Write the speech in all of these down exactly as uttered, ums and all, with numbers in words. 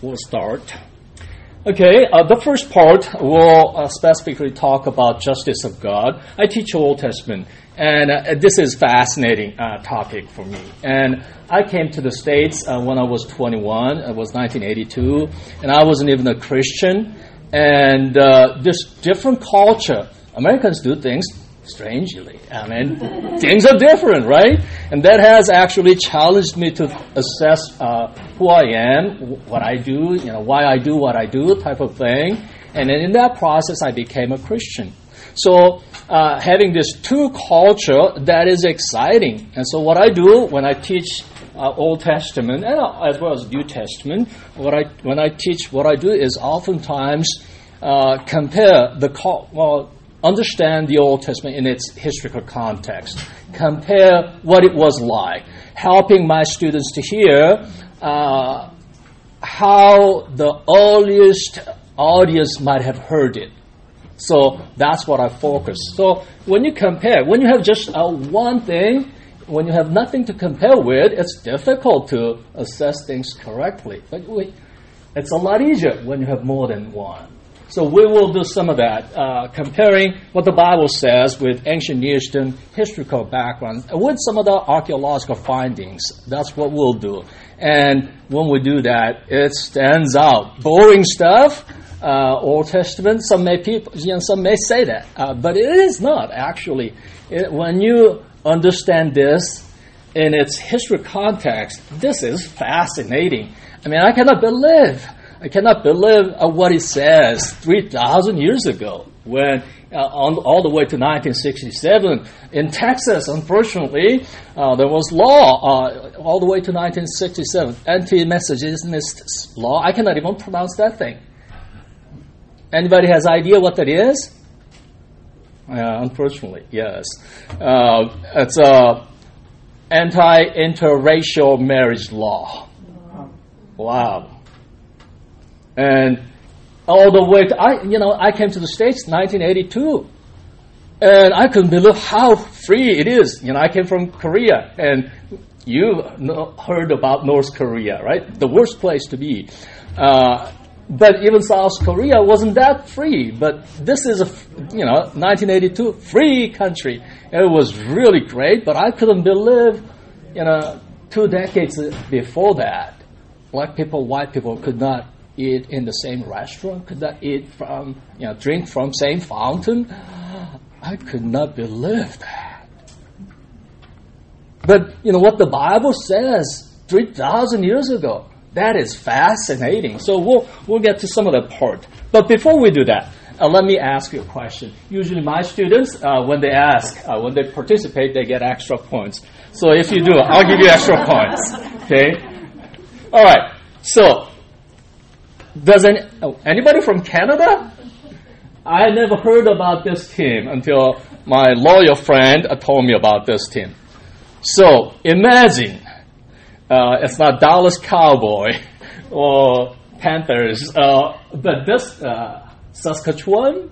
we'll start. Okay, uh, the first part will uh, specifically talk about justice of God. I teach Old Testament, and uh, this is a fascinating uh, topic for me. And I came to the States uh, when I was twenty-one. It was nineteen eighty-two, and I wasn't even a Christian. And uh, this different culture, Americans do things strangely. I mean, things are different, right? And that has actually challenged me to assess uh, who I am, what I do, you know, why I do what I do, type of thing. And then in that process, I became a Christian. So uh, having this two culture, that is exciting. And so what I do when I teach uh, Old Testament and uh, as well as New Testament, what I when I teach, what I do is oftentimes uh, compare the cul- well. Understand the Old Testament in its historical context. Compare what it was like. Helping my students to hear uh, how the earliest audience might have heard it. So that's what I focus. So when you compare, when you have just uh, one thing, when you have nothing to compare with, it's difficult to assess things correctly. But we, it's a lot easier when you have more than one. So we will do some of that, uh, comparing what the Bible says with ancient Near Eastern historical background, with some of the archaeological findings. That's what we'll do. And when we do that, it stands out. Boring stuff, uh, Old Testament, some may people, you know, some may say that, uh, but it is not actually. It, when you understand this in its historical context, this is fascinating. I mean, I cannot believe. I cannot believe uh, what it says three thousand years ago when uh, on, all the way to nineteen sixty-seven in Texas, unfortunately, uh, there was law uh, all the way to nineteen sixty-seven, anti-miscegenist law. I cannot even pronounce that thing. Anybody has idea what that is? Uh, unfortunately, yes. Uh, it's a anti-interracial marriage law. Wow. And all the way to, I, you know, I came to the States in nineteen eighty-two. And I couldn't believe how free it is. You know, I came from Korea. And you know, heard about North Korea, right? The worst place to be. Uh, but even South Korea wasn't that free. But this is, a, you know, nineteen eighty-two, free country. It was really great. But I couldn't believe, you know, two decades before that, black people, white people could not eat in the same restaurant, could not eat from, you know, drink from same fountain. I could not believe that. But, you know, what the Bible says three thousand years ago, that is fascinating. So we'll we'll get to some of that part. But before we do that, uh, let me ask you a question. Usually my students, uh, when they ask, uh, when they participate, they get extra points. So if you do, I'll give you extra points. Okay? All right. So, Does any, oh, anybody from Canada? I never heard about this team until my lawyer friend told me about this team. So imagine uh, it's not Dallas Cowboy or Panthers, uh, but this uh, Saskatchewan.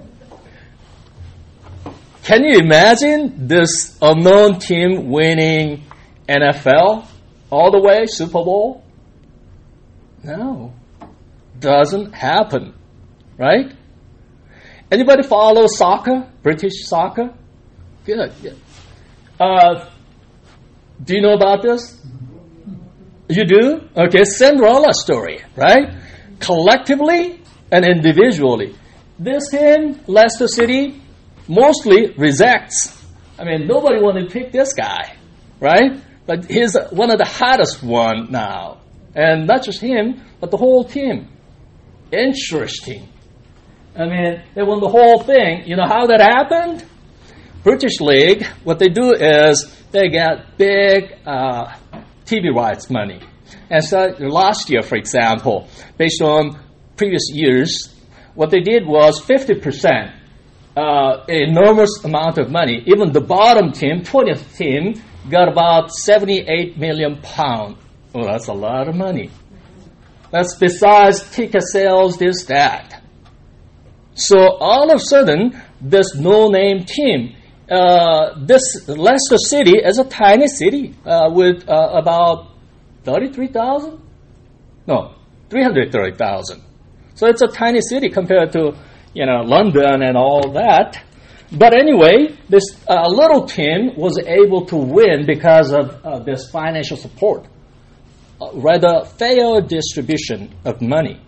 Can you imagine this unknown team winning N F L all the way, Super Bowl? No. Doesn't happen, right? Anybody follow soccer, British soccer? Good. Yeah. Uh, do you know about this? You do? Okay, Cinderella story, right? Collectively and individually. This team, Leicester City, mostly rejects. I mean, nobody wanted to pick this guy, right? But he's one of the hottest one now. And not just him, but the whole team. Interesting. I mean, they won the whole thing. You know how that happened? British League, what they do is they get big uh, T V rights money. And so last year, for example, based on previous years, what they did was fifty percent, uh, enormous amount of money. Even the bottom team, twentieth team, got about seventy-eight million pounds. Oh, that's a lot of money. That's besides ticket sales, this, that. So all of a sudden, this no-name team, uh, this Leicester City is a tiny city uh, with uh, about thirty-three thousand? No, three hundred thirty thousand. So it's a tiny city compared to, you know, London and all that. But anyway, this uh, little team was able to win because of uh, this financial support, uh, rather fair distribution of money.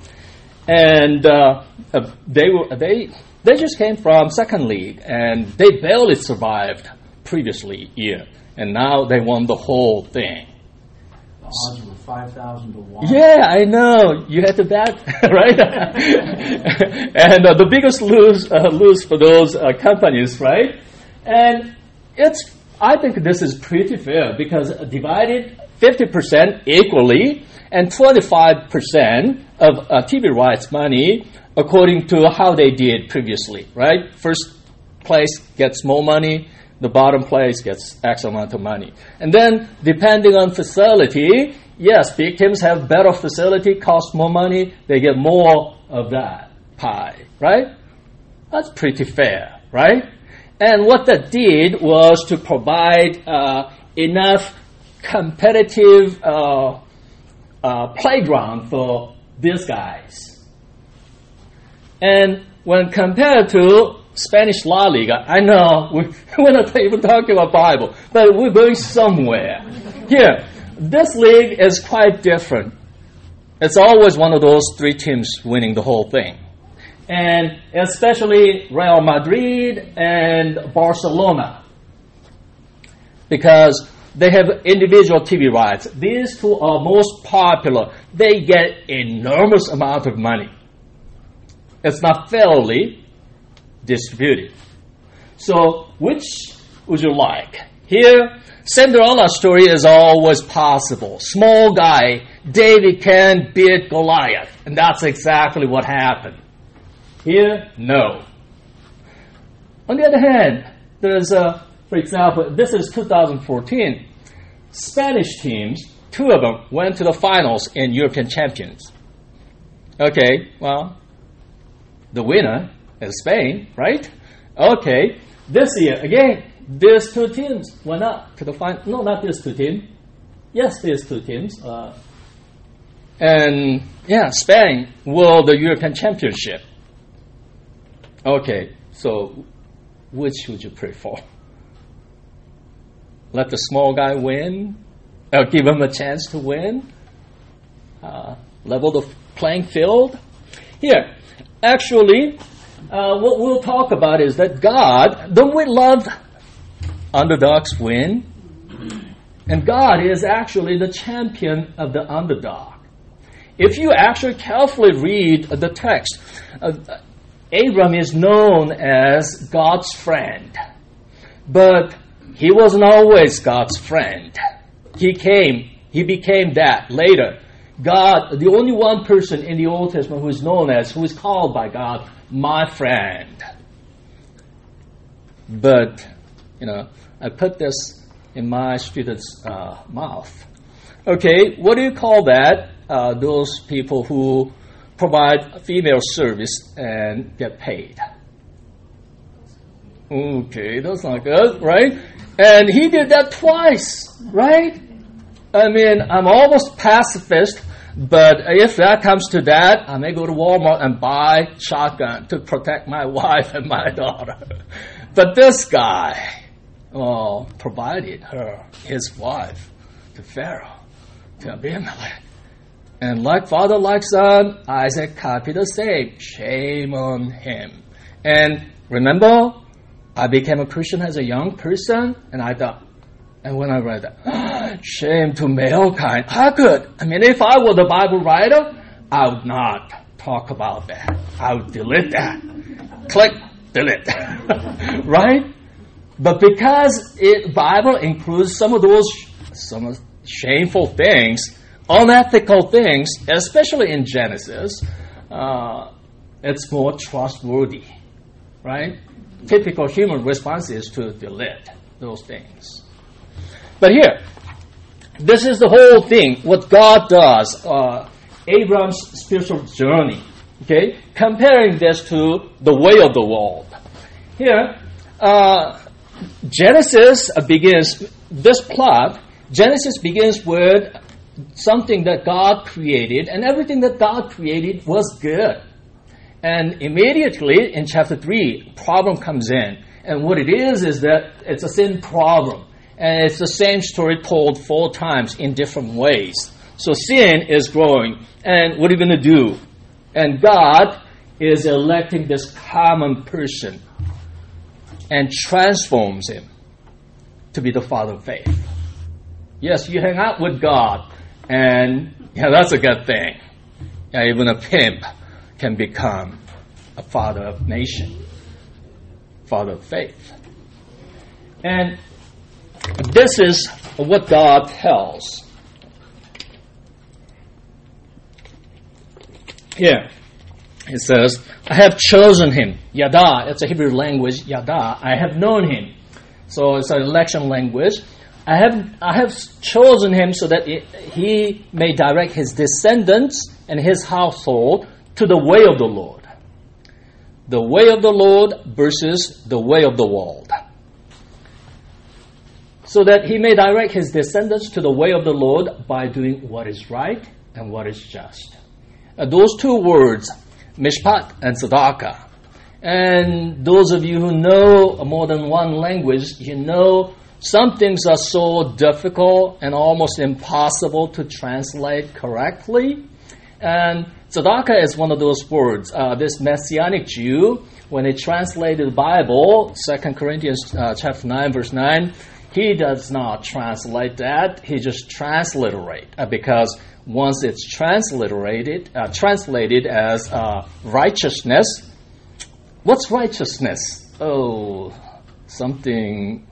And uh, uh, they were they they just came from second league, and they barely survived previously year, and now they won the whole thing. The odds were five thousand to one. Yeah, I know. You had to bet, right? And uh, the biggest lose uh, lose for those uh, companies, right? And it's I think this is pretty fair because divided fifty percent equally and twenty-five percent of uh, T V rights money according to how they did previously, right? First place gets more money. The bottom place gets X amount of money. And then, depending on facility, yes, big teams have better facility, cost more money, they get more of that pie, right? That's pretty fair, right? And what that did was to provide uh, enough competitive uh, uh, playground for these guys. And when compared to Spanish La Liga, I know we, we're not even talking about Bible, but we're going somewhere. Here, this league is quite different. It's always one of those three teams winning the whole thing. And especially Real Madrid and Barcelona, because they have individual T V rights. These two are most popular. They get enormous amount of money. It's not fairly distributed. So, which would you like? Here, Cinderella story is always possible. Small guy, David can beat Goliath. And that's exactly what happened. Here, no. On the other hand, there's a, for example, this is two thousand fourteen. Spanish teams, two of them went to the finals in European Champions. Okay, well, the winner is Spain, right? Okay, this year, again, these two teams went up to the final. No, not these two teams. Yes, these two teams. Uh, and, yeah, Spain won the European Championship. Okay, so which would you prefer? Let the small guy win? Or give him a chance to win? Uh, level the playing field? Here, actually, uh, what we'll talk about is that God, don't we love underdogs win? And God is actually the champion of the underdog. If you actually carefully read the text, uh, Abram is known as God's friend. But he wasn't always God's friend. He came, he became that later. God, the only one person in the Old Testament who is known as, who is called by God, my friend. But, you know, I put this in my students' uh, mouth. Okay, what do you call that? Uh, those people who provide female service and get paid. Okay, that's not good, right? And he did that twice, right? I mean, I'm almost pacifist, but if that comes to that, I may go to Walmart and buy shotgun to protect my wife and my daughter. But this guy, oh, provided her, his wife, to Pharaoh, to Abimelech. And like father, like son, Isaac copied the same. Shame on him. And remember, I became a Christian as a young person, and I thought, and when I read that, oh, shame to mankind. How could? I mean, if I were the Bible writer, I would not talk about that. I would delete that. Click, delete. Right? But because the Bible includes some of those some shameful things, unethical things, especially in Genesis, uh, it's more trustworthy, right? Typical human response is to delete those things. But here, this is the whole thing, what God does, uh, Abram's spiritual journey, okay? Comparing this to the way of the world. Here, uh, Genesis begins, this plot, Genesis begins with something that God created, and everything that God created was good. And immediately in chapter three, problem comes in. And what it is is that it's a sin problem. And it's the same story told four times in different ways. So sin is growing. And what are you going to do? And God is electing this common person and transforms him to be the father of faith. Yes, you hang out with God, and yeah, that's a good thing. Yeah, even a pimp can become a father of nation, father of faith. And this is what God tells. Here, it says, I have chosen him. Yada, it's a Hebrew language, yada. I have known him. So it's an election language. I have I have chosen him so that it, he may direct his descendants and his household to the way of the Lord. The way of the Lord versus the way of the world. So that he may direct his descendants to the way of the Lord by doing what is right and what is just. Uh, those two words, mishpat and tzedakah. And those of you who know more than one language, you know some things are so difficult and almost impossible to translate correctly. And tzedakah is one of those words. Uh, this Messianic Jew, when he translated the Bible, Second Corinthians uh, chapter nine, verse nine, he does not translate that. He just transliterate uh, because once it's transliterated, uh, translated as uh, righteousness, what's righteousness? Oh, something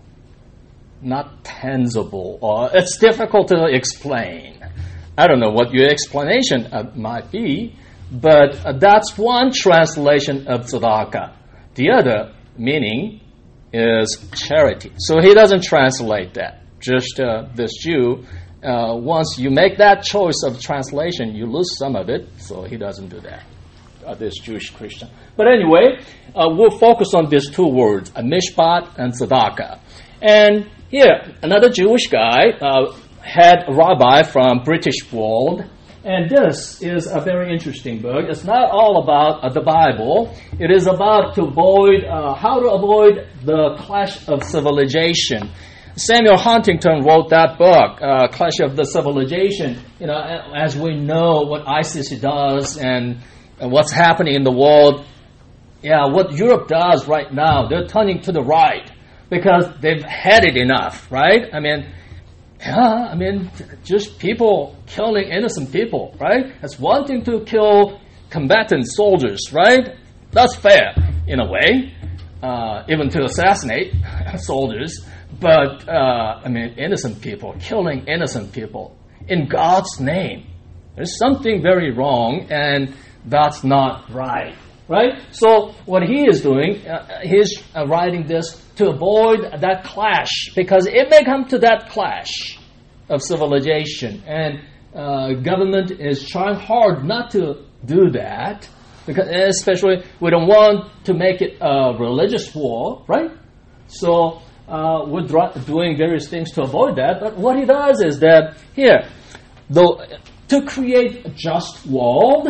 not tangible, or it's difficult to explain. I don't know what your explanation uh, might be, but uh, that's one translation of tzedakah. The other meaning is charity. So he doesn't translate that. Just uh, this Jew, uh, once you make that choice of translation, you lose some of it, so he doesn't do that. Uh, this Jewish Christian. But anyway, uh, we'll focus on these two words, uh, mishpat and tzedakah. And here, another Jewish guy, uh, head rabbi from British world, and this is a very interesting book. It's not all about uh, the Bible. It is about to avoid uh, how to avoid the clash of civilization. Samuel Huntington wrote that book, uh, Clash of the Civilization. You know, as we know what ISIS does and, and what's happening in the world. Yeah, what Europe does right now, they're turning to the right because they've had it enough, right? I mean, yeah, I mean, just people killing innocent people, right? It's one thing to kill combatant soldiers, right? That's fair, in a way, uh, even to assassinate soldiers. But, uh, I mean, innocent people, killing innocent people in God's name. There's something very wrong, and that's not right, right? So what he is doing, uh, he's uh, writing this to avoid that clash, because it may come to that clash of civilization, and uh, government is trying hard not to do that, because especially we don't want to make it a religious war, right? So uh, we're dr- doing various things to avoid that, but what he does is that here, though, to create a just world,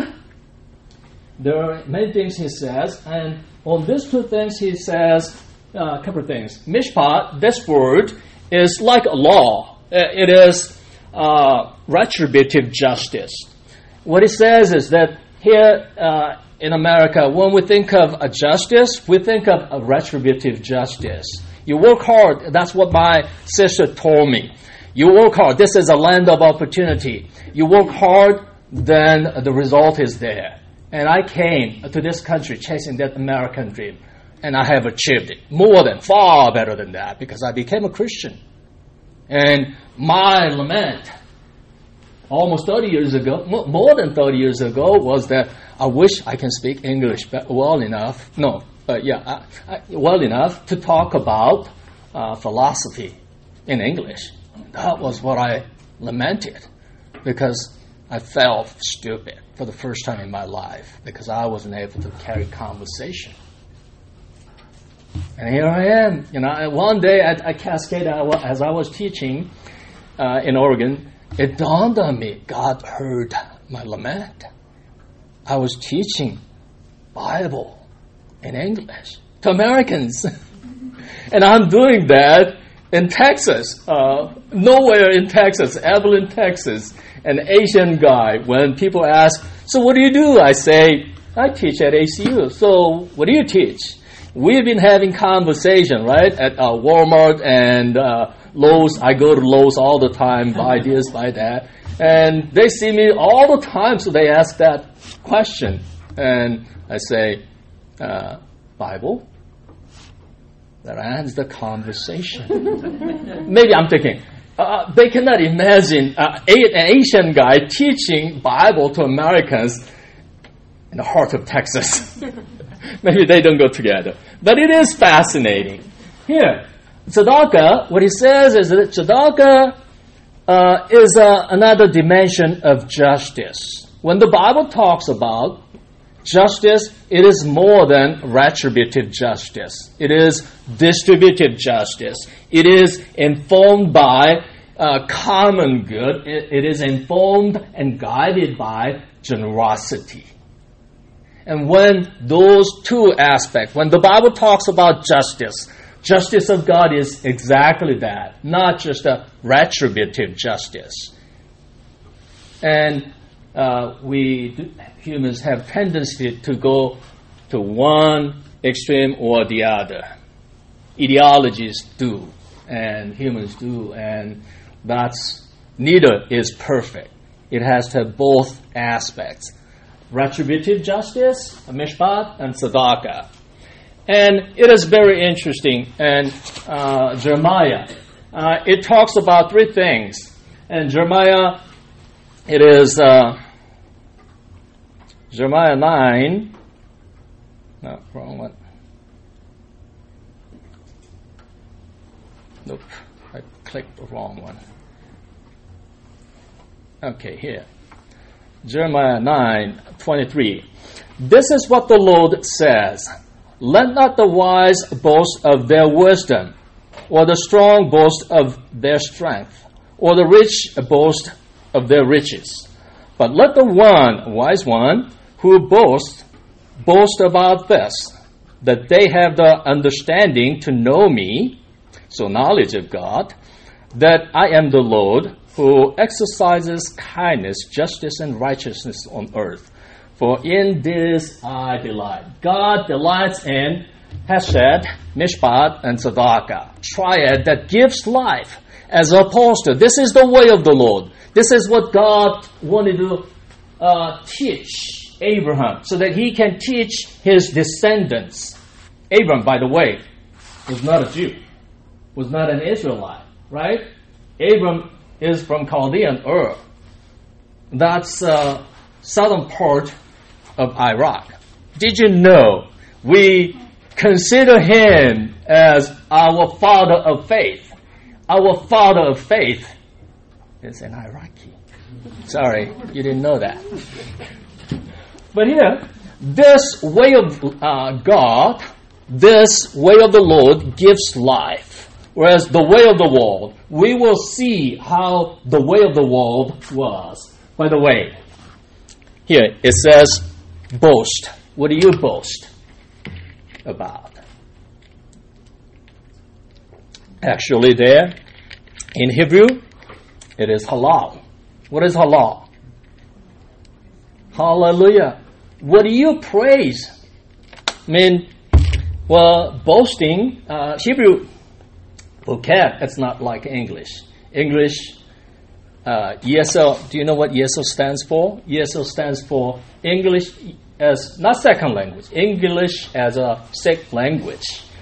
there are many things he says, and on these two things he says uh, a couple of things. Mishpat, this word, is like a law. It is uh, retributive justice. What he says is that here uh, in America, when we think of a justice, we think of a retributive justice. You work hard. That's what my sister told me. You work hard. This is a land of opportunity. You work hard, then the result is there. And I came to this country chasing that American dream, and I have achieved it. More than, far better than that, because I became a Christian. And my lament, almost thirty years ago, more than thirty years ago, was that I wish I can speak English well enough, no, uh, yeah, I, I, well enough to talk about uh, philosophy in English. That was what I lamented, because I felt stupid for the first time in my life, because I wasn't able to carry conversation. And here I am. You know, one day at, at Cascade, as I was teaching uh, in Oregon, it dawned on me, God heard my lament. I was teaching Bible in English to Americans. And I'm doing that in Texas, uh, nowhere in Texas, Abilene, Texas. An Asian guy, when people ask, so what do you do? I say, I teach at A C U. So what do you teach? We've been having conversation, right, at uh, Walmart and uh, Lowe's. I go to Lowe's all the time, buy this, buy that. And they see me all the time, so they ask that question. And I say, uh, Bible? That ends the conversation. Maybe I'm thinking, uh, they cannot imagine uh, an Asian guy teaching Bible to Americans in the heart of Texas. Maybe they don't go together. But it is fascinating. Here, tzedakah, what he says is that tzedakah uh, is uh, another dimension of justice. When the Bible talks about justice, it is more than retributive justice. It is distributive justice. It is informed by uh, common good. It, it is informed and guided by generosity. And when those two aspects, when the Bible talks about justice, justice of God is exactly that, not just a retributive justice. And uh, we humans have tendency to go to one extreme or the other. Ideologies do, and humans do, and that's neither is perfect. It has to have both aspects. Retributive justice, mishpat, and tzedakah. And it is very interesting. And uh, Jeremiah, uh, it talks about three things. And Jeremiah, it is uh, Jeremiah nine. No, wrong one. Nope, I clicked the wrong one. Okay, here. Jeremiah nine twenty-three. This is what the Lord says. Let not the wise boast of their wisdom, or the strong boast of their strength, or the rich boast of their riches. But let the one, wise one, who boasts, boast about this, that they have the understanding to know me, so knowledge of God, that I am the Lord, who exercises kindness, justice, and righteousness on earth. For in this I delight. God delights in Hesed, Mishpat, and Tzedakah, triad that gives life, as opposed to, this is the way of the Lord. This is what God wanted to uh, teach Abraham, so that he can teach his descendants. Abraham, by the way, was not a Jew, was not an Israelite, right? Abraham is from Chaldean Ur. That's uh, southern part of Iraq. Did you know we consider him as our father of faith? Our father of faith is an Iraqi. Sorry, you didn't know that. But here, this way of uh, God, this way of the Lord gives life. Whereas the way of the world, we will see how the way of the world was. By the way, here it says, boast. What do you boast about? Actually there, in Hebrew, it is halal. What is halal? Hallelujah. What do you praise? I mean, well, boasting, uh, Hebrew vocab, it's not like English. English, uh, E S L, do you know what E S L stands for? E S L stands for English as, not second language, English as a sixth language.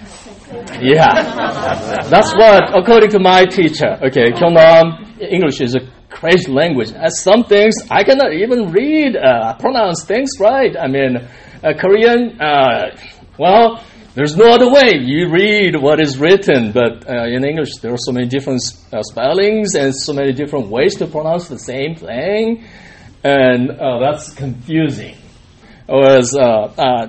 Yeah. That's what, according to my teacher, okay, Kyunam, English is a crazy language. As some things, I cannot even read, uh, pronounce things right. I mean, uh, Korean, uh, well, there's no other way. You read what is written, but uh, in English there are so many different uh, spellings and so many different ways to pronounce the same thing, and uh, that's confusing. Whereas uh, uh,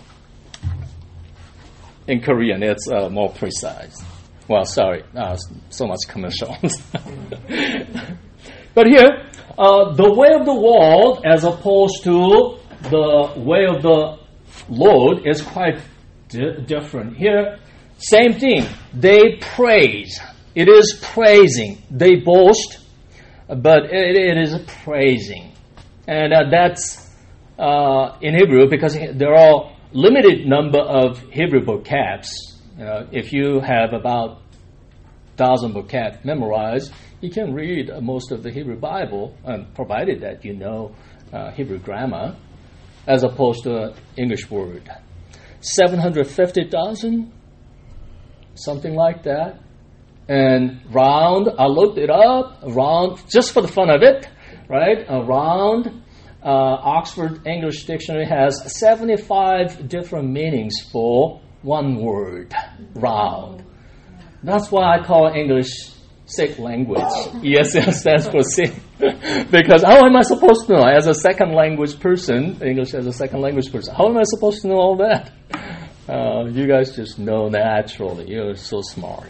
in Korean it's uh, more precise. Well, sorry, uh, so much commercials. But here, uh, the way of the world as opposed to the way of the Lord is quite di- different. Here, same thing. They praise. It is praising. They boast, but it, it is praising. And uh, that's uh, in Hebrew because there are limited number of Hebrew vocabs. Uh, if you have about thousand vocab memorized, you can read most of the Hebrew Bible, um, provided that you know uh, Hebrew grammar, as opposed to an English word. seven hundred fifty thousand, something like that. And round, I looked it up, round, just for the fun of it, right? Around, uh, Oxford English Dictionary has seventy-five different meanings for one word, round. That's why I call English sick language. E S L stands for sick. Because how am I supposed to know? As a second language person, English as a second language person, how am I supposed to know all that? Uh, you guys just know naturally. You're so smart.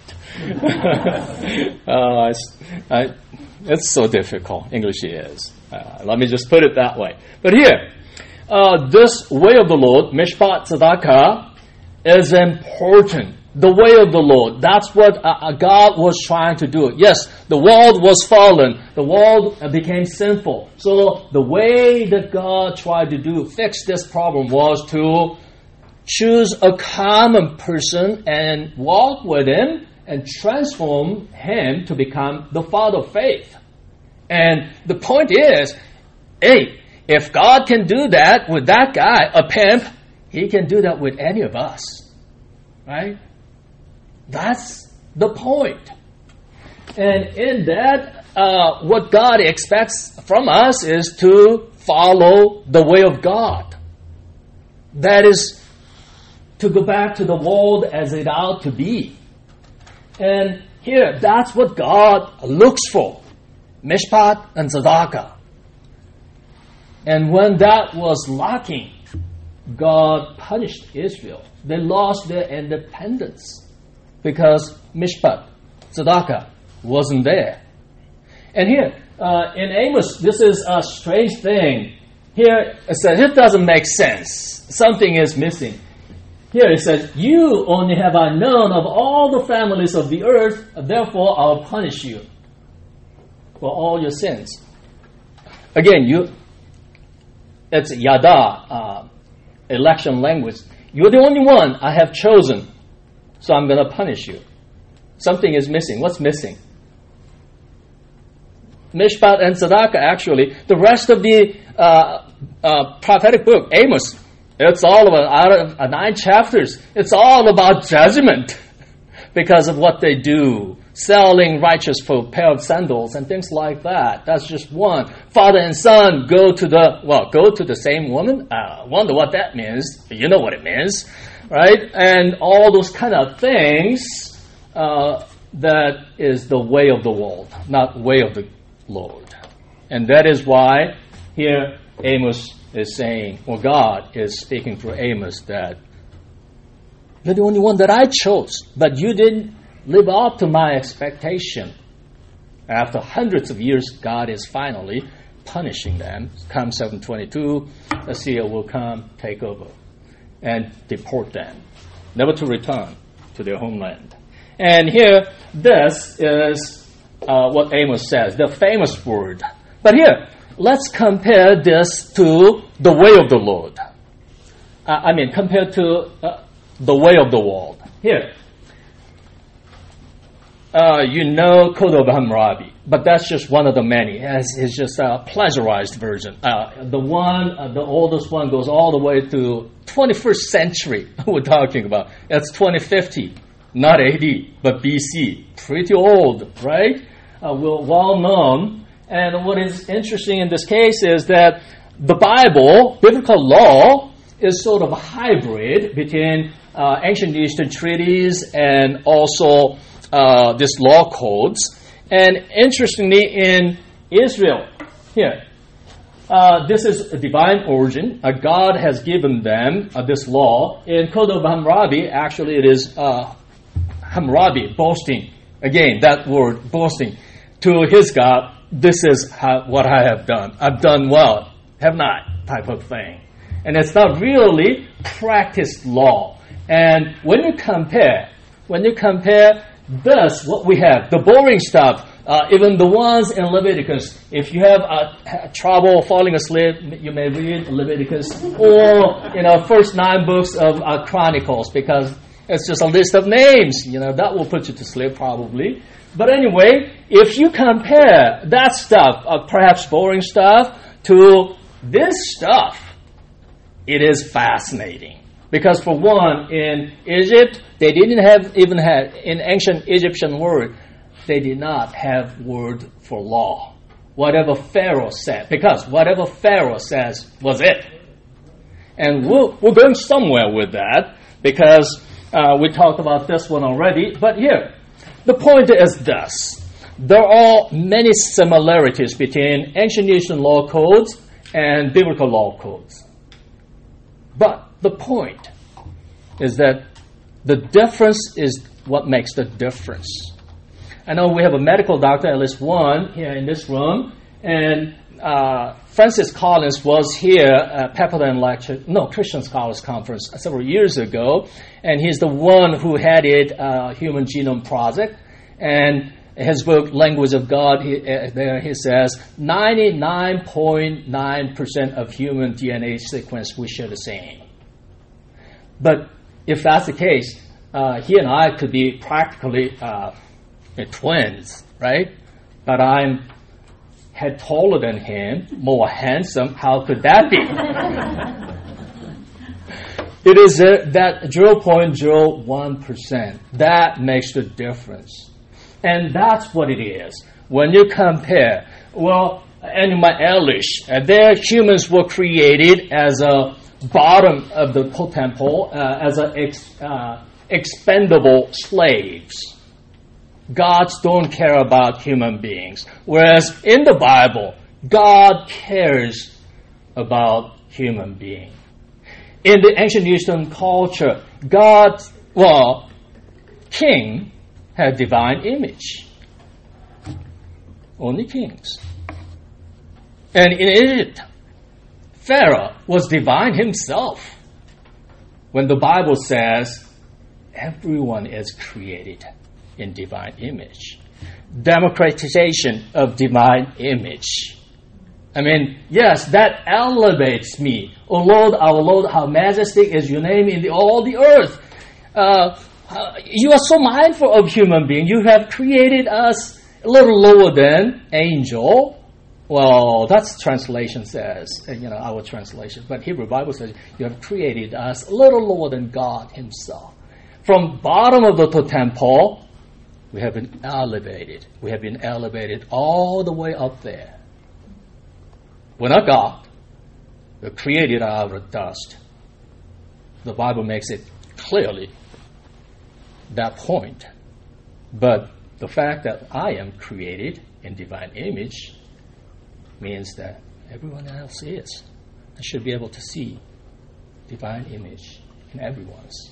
uh, I, I, it's so difficult. English is. Uh, let me just put it that way. But here, uh, this way of the Lord, Mishpat Tzedakah, is important. The way of the Lord. That's what uh, God was trying to do. Yes, the world was fallen. The world uh, became sinful. So the way that God tried to do, fix this problem was to choose a common person and walk with him and transform him to become the father of faith. And the point is, hey, if God can do that with that guy, a pimp, he can do that with any of us. Right? That's the point. And in that, uh, what God expects from us is to follow the way of God. That is to go back to the world as it ought to be. And here, that's what God looks for. Mishpat and Tzedakah. And when that was lacking, God punished Israel. They lost their independence because Mishpat, Tzedakah, wasn't there. And here, uh, in Amos, this is a strange thing. Here, it says, it doesn't make sense. Something is missing. Here it says, you only have I known of all the families of the earth, therefore I'll punish you for all your sins. Again, you, it's yada, uh, election language. You're the only one I have chosen, so I'm going to punish you. Something is missing. What's missing? Mishpat and Tzedakah, actually. The rest of the uh, uh, prophetic book, Amos, it's all about, out of uh, nine chapters, it's all about judgment because of what they do. Selling righteous for a pair of sandals and things like that. That's just one. Father and son go to the, well, go to the same woman. Uh, wonder what that means. You know what it means, right? And all those kind of things, uh, that is the way of the world, not way of the Lord. And that is why here Amos is saying, or God is speaking through Amos that you're the only one that I chose, but you didn't live up to my expectation. After hundreds of years, God is finally punishing them. Come seven twenty-two, Assyria will come, take over, and deport them, never to return to their homeland. And here, this is uh, what Amos says, the famous word. But here, let's compare this to the way of the Lord. Uh, I mean, compared to uh, the way of the world. Here, Uh, you know Code of Hammurabi, but that's just one of the many. It's, it's just a pleasurized version. Uh, the one, uh, the oldest one goes all the way to twenty-first century we're talking about. That's twenty fifty, not A D, but B C. Pretty old, right? Uh, well, well known. And what is interesting in this case is that the Bible, biblical law, is sort of a hybrid between uh, ancient Eastern treaties and also Uh, this law codes. And interestingly, in Israel, here, uh, this is a divine origin. Uh, God has given them uh, this law. In Code of Hammurabi, actually it is uh, Hammurabi, boasting. Again, that word, boasting, to his God, this is how, what I have done. I've done well, have not, type of thing. And it's not really practiced law. And when you compare, when you compare this, what we have, the boring stuff, uh, even the ones in Leviticus, if you have uh, trouble falling asleep, you may read Leviticus, or, you know, first nine books of uh, Chronicles, because it's just a list of names. You know, that will put you to sleep probably. But anyway, if you compare that stuff, uh, perhaps boring stuff, to this stuff, it is fascinating. Because for one, in Egypt, they didn't have even have, in ancient Egyptian word, they did not have word for law. Whatever Pharaoh said, because whatever Pharaoh says was it. And we're, we're going somewhere with that, because uh, we talked about this one already. But here, the point is this. There are many similarities between ancient Egyptian law codes and biblical law codes. But the point is that the difference is what makes the difference. I know we have a medical doctor, at least one, here in this room, and uh, Francis Collins was here at Pepperdine Lecture, no, Christian Scholars Conference several years ago, and he's the one who headed uh, Human Genome Project, and his book, Language of God, he, uh, there he says, ninety-nine point nine percent of human D N A sequence we share the same. But if that's the case, uh, he and I could be practically uh, twins, right? But I'm head taller than him, more handsome. How could that be? It is uh, that zero point zero one percent that makes the difference. And that's what it is. When you compare, well, Animal Elish, uh, their humans were created as a bottom of the totem pole, uh, as a ex, uh, expendable slaves. Gods don't care about human beings. Whereas in the Bible, God cares about human beings. In the ancient Eastern culture, God, well, king had divine image. Only kings. And in Egypt, Pharaoh was divine himself. When the Bible says everyone is created in divine image. Democratization of divine image. I mean, yes, that elevates me. O Lord, our Lord, how majestic is your name in the, all the earth. Uh, uh, you are so mindful of human beings. You have created us a little lower than angel. Well, that's translation says, you know, our translation. But Hebrew Bible says, you have created us a little lower than God himself. From bottom of the totem pole, we have been elevated. We have been elevated all the way up there. We're not God. We're created out of dust. The Bible makes it clearly that point. But the fact that I am created in divine image means that everyone else is. I should be able to see divine image in everyone's.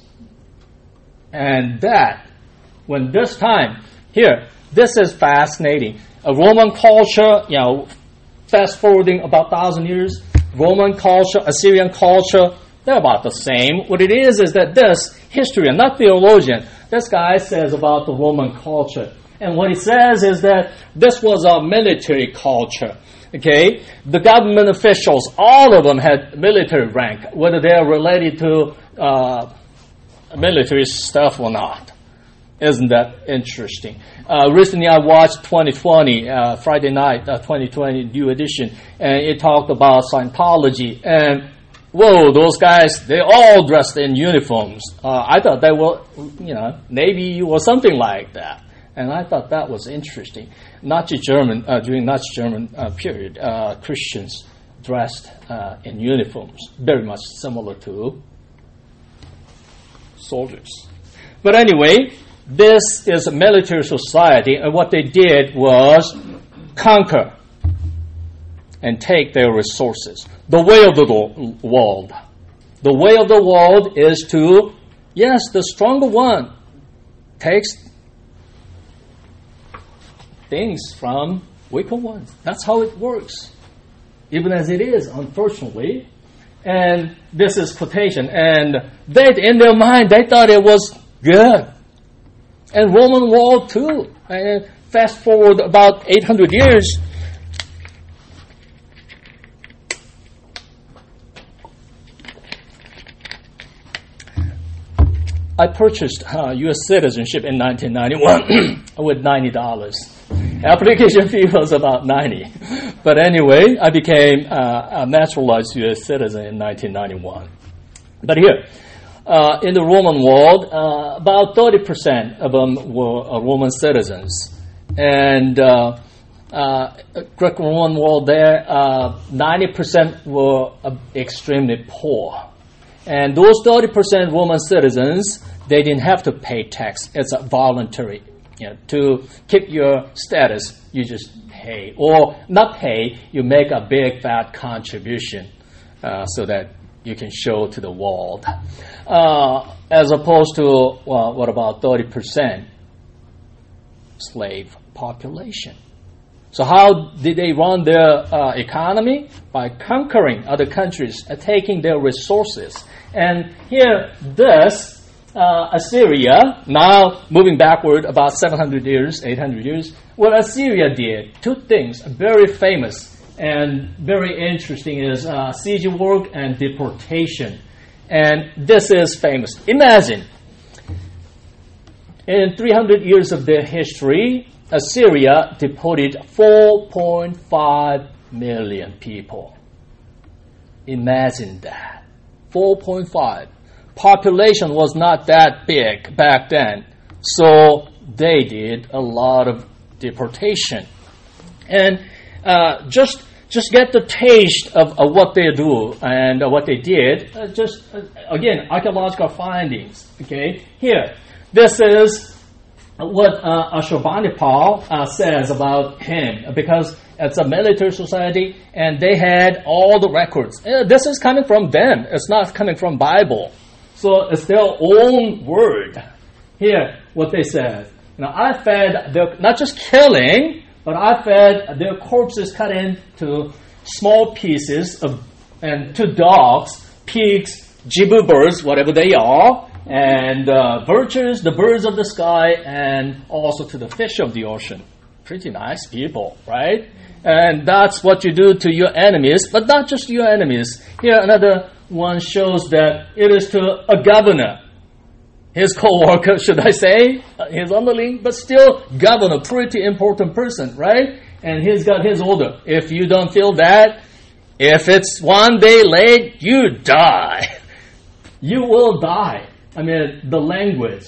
And that, when this time, here, this is fascinating. A Roman culture, you know, fast forwarding about a thousand years, Roman culture, Assyrian culture, they're about the same. What it is is that this historian, not theologian, this guy says about the Roman culture. And what he says is that this was a military culture. Okay? The government officials, all of them had military rank, whether they're related to uh, military stuff or not. Isn't that interesting? Uh, recently I watched twenty twenty, uh, Friday night, uh, twenty twenty new edition, and it talked about Scientology. And, whoa, those guys, they all dressed in uniforms. Uh, I thought they were, you know, Navy or something like that. And I thought that was interesting. Nazi German, uh, during Nazi German uh, period, uh, Christians dressed uh, in uniforms, very much similar to soldiers. But anyway, this is a military society, and what they did was conquer and take their resources. The way of the world. The way of the world is to, yes, the stronger one takes things from weaker ones. That's how it works, even as it is, unfortunately. And this is quotation. And they, in their mind, they thought it was good. And Roman world too. And fast forward about eight hundred years. I purchased uh, U S citizenship in nineteen ninety-one with ninety dollars. Application fee was about ninety dollars. But anyway, I became uh, a naturalized U S citizen in nineteen ninety-one. But here, uh, in the Roman world, uh, about thirty percent of them were uh, Roman citizens. And uh, uh, Greco-Roman world there, uh, ninety percent were uh, extremely poor. And those thirty percent Roman citizens, they didn't have to pay tax. It's a voluntary. You know, to keep your status, you just pay. Or not pay, you make a big fat contribution uh, so that you can show to the world. Uh, as opposed to, well, what about thirty percent slave population? So how did they run their uh, economy? By conquering other countries, uh, taking their resources. And here, this, uh, Assyria, now moving backward about seven hundred years, eight hundred years, what Assyria did, two things, very famous and very interesting is uh, siege work and deportation. And this is famous. Imagine, in three hundred years of their history, Assyria deported four point five million people. Imagine that. four point five. Population was not that big back then, so they did a lot of deportation. And uh, just just get the taste of, of what they do and uh, what they did. Uh, just, uh, again, archaeological findings. Okay, here, this is what uh, Ashurbanipal uh, says about him, because it's a military society and they had all the records. Uh, this is coming from them. It's not coming from Bible. So it's their own word. Here, what they said. You know, I fed their, not just killing, but I fed their corpses cut into small pieces of, and to dogs, pigs, jibu birds, whatever they are, and uh, vultures, the birds of the sky, and also to the fish of the ocean. Pretty nice people, right? And that's what you do to your enemies, but not just your enemies. Here another one shows that it is to a governor, his co-worker, should I say, his underling, but still governor, pretty important person, right? And he's got his order. If you don't feel that, if it's one day late, you die. You will die. I mean, the language.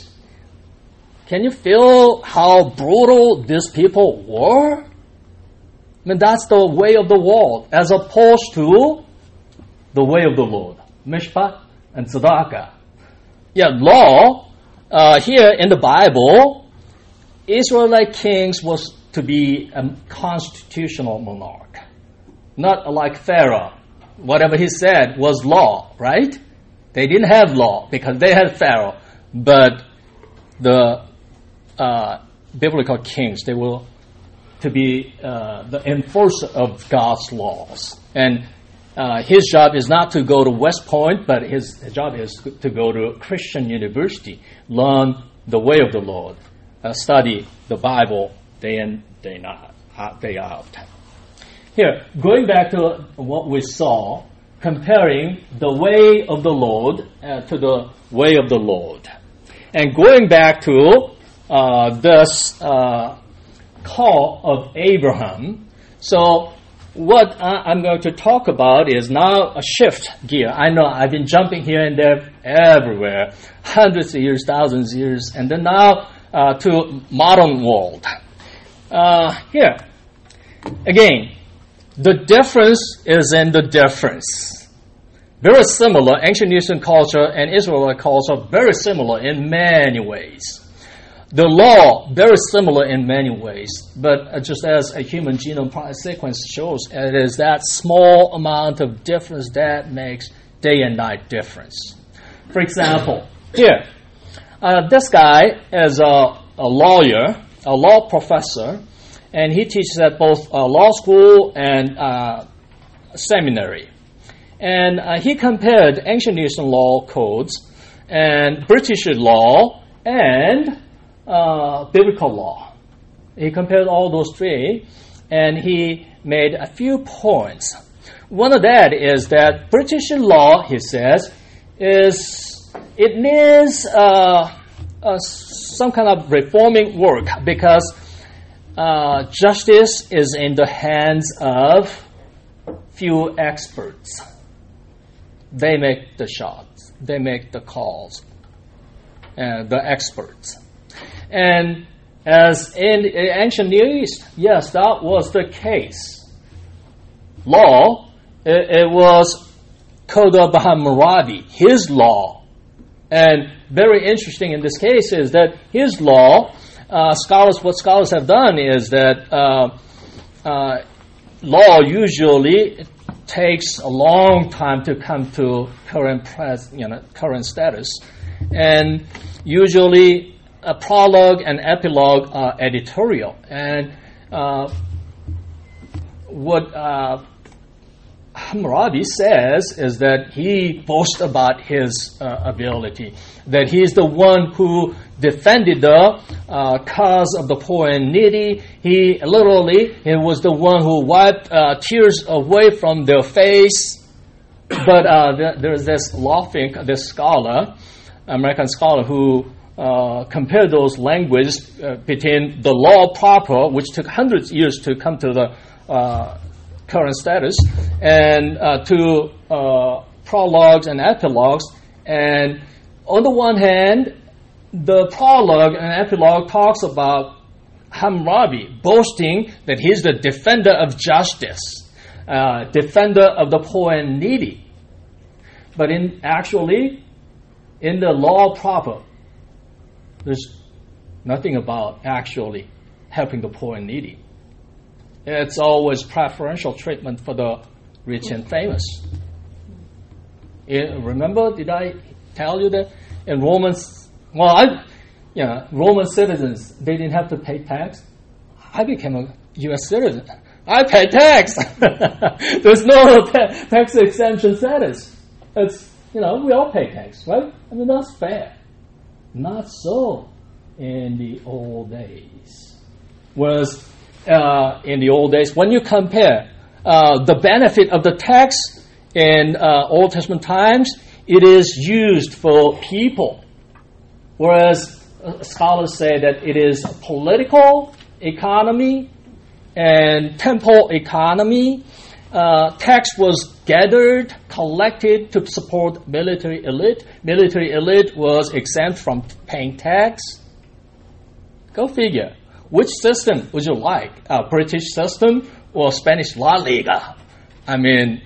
Can you feel how brutal these people were? I mean, that's the way of the world, as opposed to the way of the Lord. Mishpat and tzedakah. Yeah, law, uh, here in the Bible, Israelite kings was to be a constitutional monarch. Not like Pharaoh. Whatever he said was law, right? They didn't have law because they had Pharaoh. But the uh, biblical kings, they were to be uh, the enforcer of God's laws. And uh, his job is not to go to West Point, but his, his job is to go to Christian university, learn the way of the Lord, uh, study the Bible day in, day not, uh, day out. Here, going back to what we saw, comparing the way of the Lord uh, to the way of the Lord. And going back to uh, this uh, call of Abraham. So what I'm going to talk about is now a shift gear. I know I've been jumping here and there everywhere, hundreds of years, thousands of years, and then now uh, to modern world. Uh, here, again, the difference is in the difference. Very similar, ancient Eastern culture and Israelite culture, very similar in many ways. The law, very similar in many ways, but just as a human genome project sequence shows, it is that small amount of difference that makes day and night difference. For example, here, uh, this guy is a, a lawyer, a law professor, and he teaches at both uh, law school and uh, seminary. And uh, he compared ancient Near Eastern law codes and British law and uh, biblical law. He compared all those three, and he made a few points. One of that is that British law, he says, is it needs uh, uh, some kind of reforming work because uh, justice is in the hands of few experts. They make the shots. They make the calls. Uh, the experts. And as in ancient Near East, yes, that was the case. Law, it, it was Code of Hammurabi, his law. And very interesting in this case is that his law, uh, scholars, what scholars have done is that uh, uh, law usually takes a long time to come to current pres, you know, current status. And usually a prologue and epilogue are editorial. And uh, what uh, Hammurabi says is that he boasts about his uh, ability, that he is the one who defended the uh, cause of the poor and needy. He literally, he was the one who wiped uh, tears away from their face. But uh, th- there's this laughing, this scholar, American scholar, who uh, compared those languages uh, between the law proper, which took hundreds of years to come to the uh, current status, and uh, to uh, prologues and epilogues. And on the one hand, the prologue and epilogue talks about Hammurabi boasting that he's the defender of justice, uh, defender of the poor and needy. But in actually, in the law proper, there's nothing about actually helping the poor and needy. It's always preferential treatment for the rich and famous. It, remember, did I tell you that in Romans, well, I, you know, Roman citizens, they didn't have to pay tax. I became a U S citizen. I pay tax. There's no ta- tax exemption status. It's, you know, we all pay tax, right? I mean, that's fair. Not so in the old days. Whereas uh, in the old days, when you compare uh, the benefit of the tax in uh, Old Testament times, it is used for people. Whereas uh, scholars say that it is political economy and temple economy. Uh, tax was gathered, collected to support military elite. Military elite was exempt from paying tax. Go figure. Which system would you like? A British system or Spanish La Liga? I mean,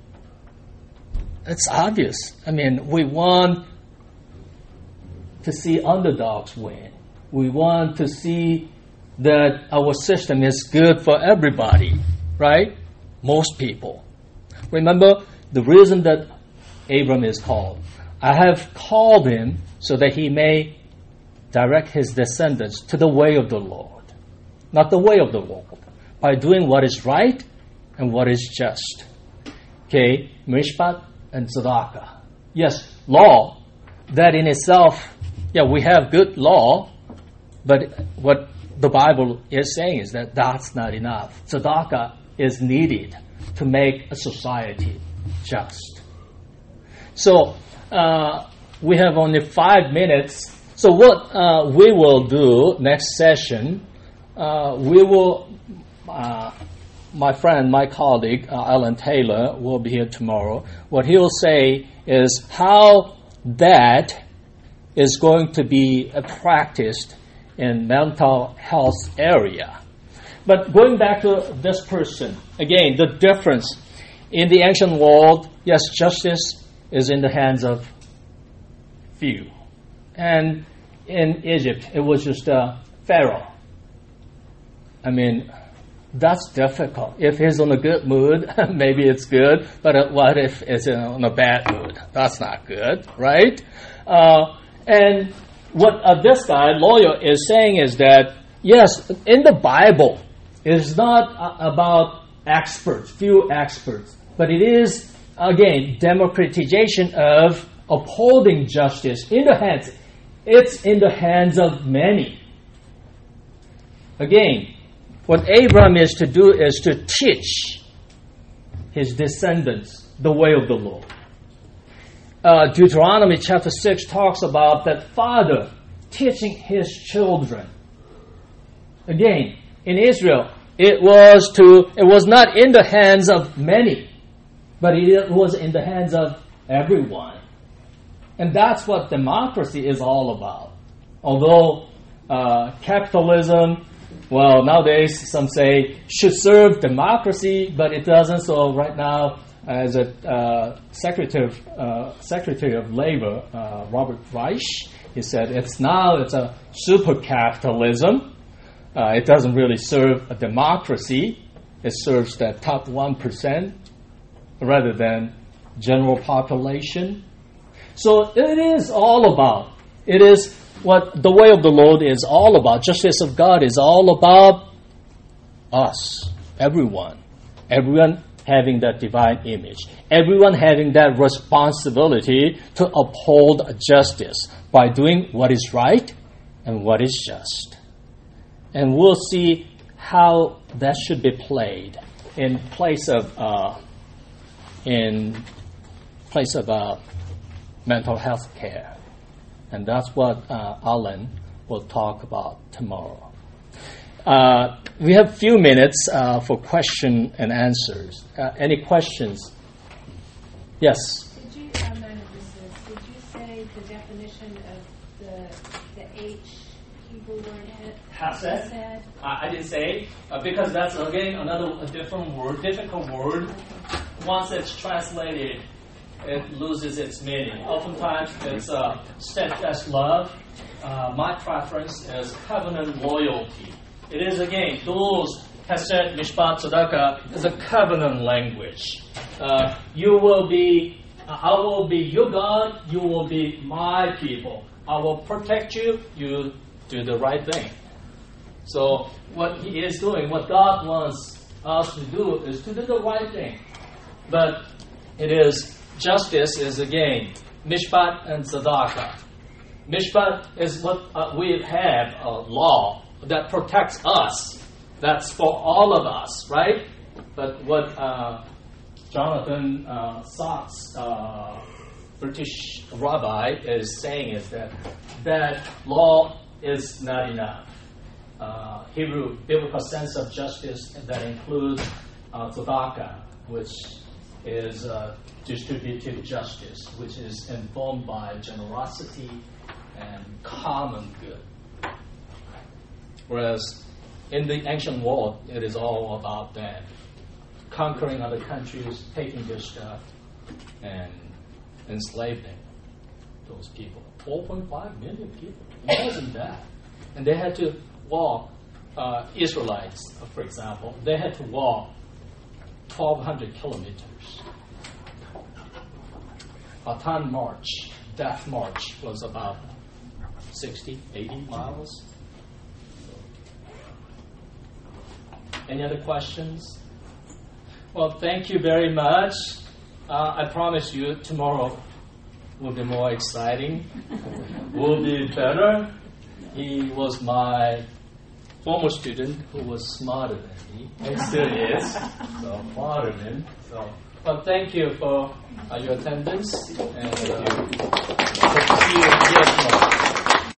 it's obvious. I mean, we want to see underdogs win. We want to see that our system is good for everybody, right? Most people. Remember the reason that Abram is called. I have called him so that he may direct his descendants to the way of the Lord, not the way of the world, by doing what is right and what is just. Okay, mishpat and tzedakah. Yes, law, that in itself, yeah, we have good law, but what the Bible is saying is that that's not enough. Tzedakah is needed to make a society just. So uh, we have only five minutes. So what uh, we will do next session, uh, we will, uh, my friend, my colleague, uh, Alan Taylor, will be here tomorrow. What he will say is how that is going to be uh, practiced in mental health area. But going back to this person, again, the difference. In the ancient world, yes, justice is in the hands of few. And in Egypt, it was just a pharaoh. I mean, that's difficult. If he's in a good mood, maybe it's good. But what if it's in a bad mood? That's not good, right? Uh, and what uh, this guy, lawyer, is saying is that, yes, in the Bible, It is not uh, about experts, few experts, but it is, again, democratization of upholding justice in the hands. It's in the hands of many. Again, what Abraham is to do is to teach his descendants the way of the Lord. Uh, Deuteronomy chapter six talks about that father teaching his children. Again, in Israel, it was to it was not in the hands of many, but it was in the hands of everyone. And that's what democracy is all about. Although uh, capitalism, well, nowadays some say should serve democracy, but it doesn't. So right now, as a uh, secretary of, uh, Secretary of Labor, uh, Robert Reich, he said it's now it's a super capitalism. Uh, it doesn't really serve a democracy. It serves the top one percent rather than general population. So it is all about, it is what the way of the Lord is all about. Justice of God is all about us, everyone. Everyone having that divine image. Everyone having that responsibility to uphold justice by doing what is right and what is just. And we'll see how that should be played in place of uh, in place of uh, mental health care. And that's what uh, Alan will talk about tomorrow. Uh, we have a few minutes uh, for question and answers. Uh, any questions? Yes? Did you, um, did you say the definition of the, the H Hebrew word? Hased? Uh, I didn't say, uh, because that's again another a different word, difficult word. Once it's translated, it loses its meaning. Oftentimes it's uh, steadfast love. Uh, my preference is covenant loyalty. It is again, those Hesed, Mishpat, Tzedakah is a covenant language. Uh, you will be, I will be your God, you will be my people. I will protect you, you do the right thing. So what he is doing, what God wants us to do is to do the right thing. But it is, justice is again, Mishpat and Tzedakah. Mishpat is what uh, we have, a law that protects us. That's for all of us, right? But what uh, Jonathan uh, Sachs, uh, British rabbi, is saying is that that law is not enough. Uh, Hebrew biblical sense of justice that includes uh, tzedakah, which is uh, distributive justice, which is informed by generosity and common good. Whereas in the ancient world, it is all about them conquering other countries, taking their stuff, and enslaving those people. four point five million people. Imagine that. And they had to walk, uh, Israelites, for example, they had to walk twelve hundred kilometers. Bataan March, Death March, was about sixty, eighty miles. Any other questions? Well, thank you very much. Uh, I promise you tomorrow will be more exciting, will be better. He was my former student who was smarter than me, and still is, so I'm proud of him. So, well, thank you for uh, your attendance, and uh,